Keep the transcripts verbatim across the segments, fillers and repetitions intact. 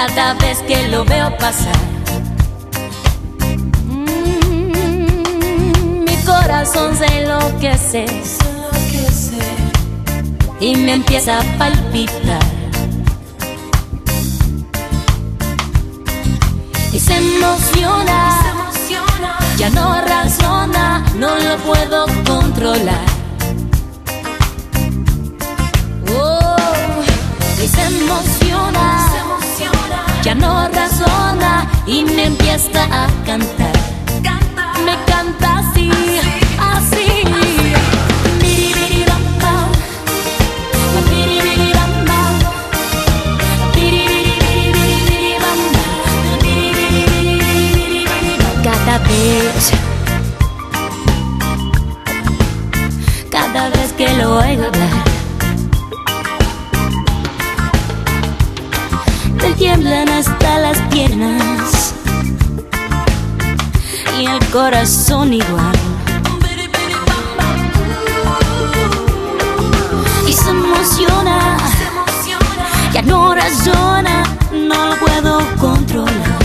cada vez que lo veo pasar. Mm, mi corazón se enloquece y me empieza a palpitar. Y se emociona, ya no razona, no lo puedo controlar. Oh, y se emociona, ya no razona y me empieza a cantar. Me canta así, así. Cada vez, cada vez que lo oigo hablar, me tiemblan hasta las piernas y el corazón igual. Y se emociona, ya no razona, no lo puedo controlar.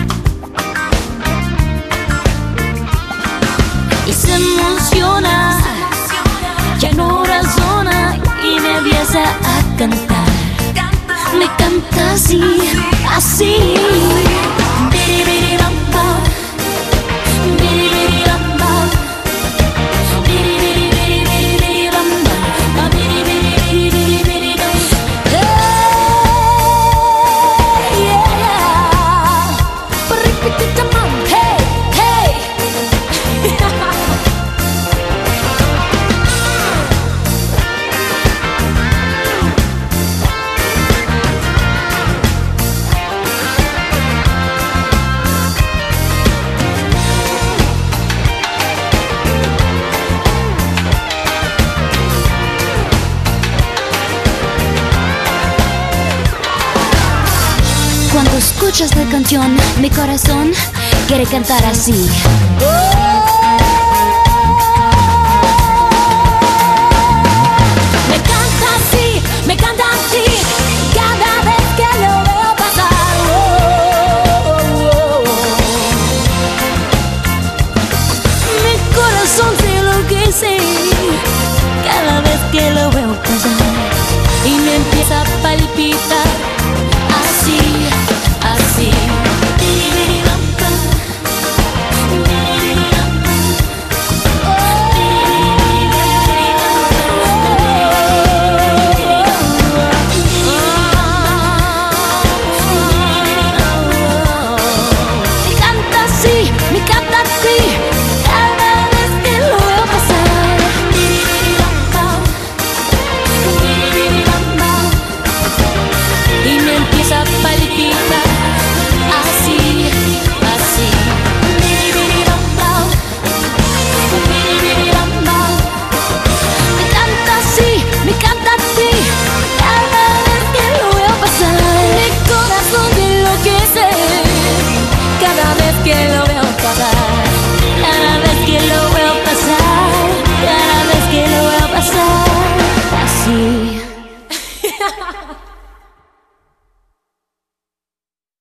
Y se emociona, ya no razona y me empieza a cantar. Me canta así, así. Cuando escuchas la canción, mi corazón quiere cantar así. Me canta así, me canta así, cada vez que lo veo pasar. Mi corazón se enloquece cada vez que lo veo pasar y me empieza a palpitar. Así, así. Me canta así, me canta así, cada vez que lo veo pasar. Y me empieza a palpitar, así, así. Me canta así, me canta así, cada vez que lo veo pasar. Mi corazón se enloquece cada vez que lo veo pasar. Cada vez que lo veo pasar, cada vez que lo veo pasar, así.